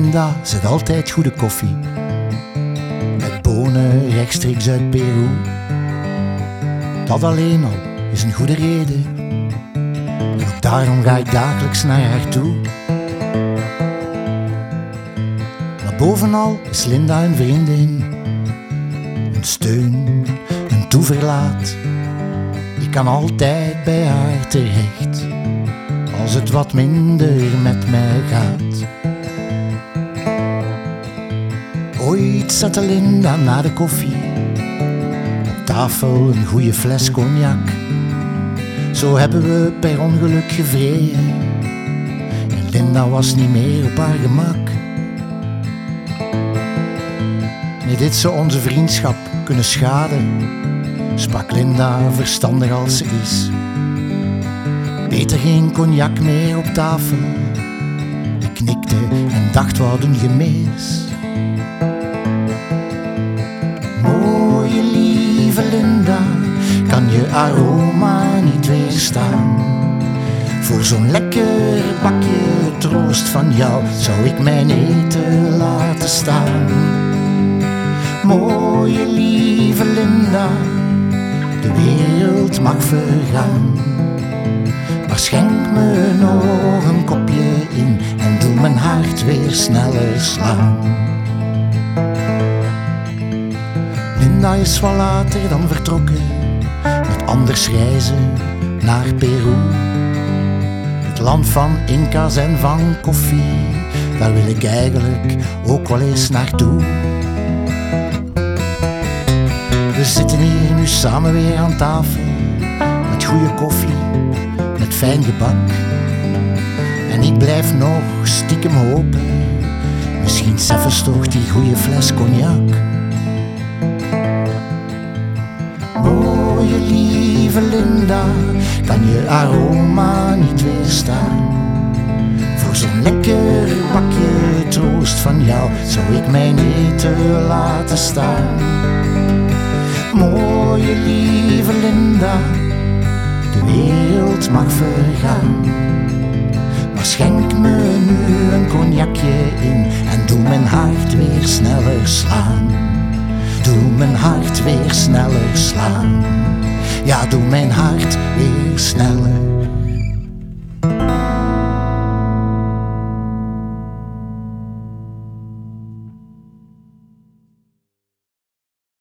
Linda zet altijd goede koffie, met bonen rechtstreeks uit Peru. Dat alleen al is een goede reden, en ook daarom ga ik dagelijks naar haar toe. Maar bovenal is Linda een vriendin, een steun, een toeverlaat. Ik kan altijd bij haar terecht, als het wat minder met mij gaat. Ooit zette Linda na de koffie op tafel een goede fles cognac. Zo hebben we per ongeluk gevreden en Linda was niet meer op haar gemak. Nee, dit zou onze vriendschap kunnen schaden, sprak Linda verstandig als ze is. Beter geen cognac meer op tafel. Ik knikte en dacht, wat een gemis. Mooie lieve Linda, kan je aroma niet weerstaan. Voor zo'n lekker bakje troost van jou zou ik mijn eten laten staan. Mooie lieve Linda, de wereld mag vergaan, maar schenk me nog een kopje in en doe mijn hart weer sneller slaan. Linda is wat later dan vertrokken, met anders reizen naar Peru. Het land van Inca's en van koffie, daar wil ik eigenlijk ook wel eens naartoe. We zitten hier nu samen weer aan tafel, met goede koffie, met fijn gebak. En ik blijf nog stiekem hopen, misschien zelfs toch die goede fles cognac. Mooie lieve Linda, kan je aroma niet weerstaan. Voor zo'n lekker bakje troost van jou zou ik mijn eten laten staan. Mooie lieve Linda, de wereld mag vergaan, maar schenk me nu een cognacje in en doe mijn hart weer sneller slaan. Doe mijn hart weer sneller slaan. Ja, doe mijn hart weer sneller